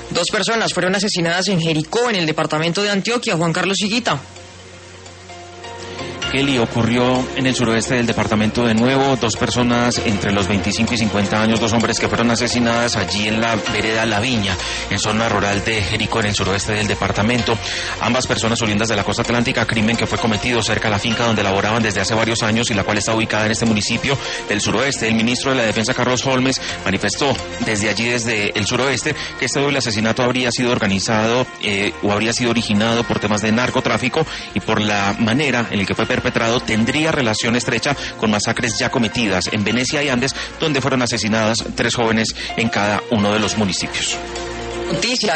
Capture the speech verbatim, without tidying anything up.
Dos personas fueron asesinadas en Jericó, en el departamento de Antioquia. Juan Carlos Higuita. Kelly, ocurrió en el suroeste del departamento de nuevo, dos personas entre los veinticinco y cincuenta años, dos hombres que fueron asesinadas allí en la vereda La Viña, en zona rural de Jericó, en el suroeste del departamento. Ambas personas oriundas de la costa atlántica, crimen que fue cometido cerca de la finca donde laboraban desde hace varios años y la cual está ubicada en este municipio del suroeste. El ministro de la Defensa, Carlos Holmes, manifestó desde allí, desde el suroeste, que este doble asesinato habría sido organizado eh, o habría sido originado por temas de narcotráfico y por la manera en la que fue perpetrado tendría relación estrecha con masacres ya cometidas en Venecia y Andes, donde fueron asesinadas tres jóvenes en cada uno de los municipios. Noticias.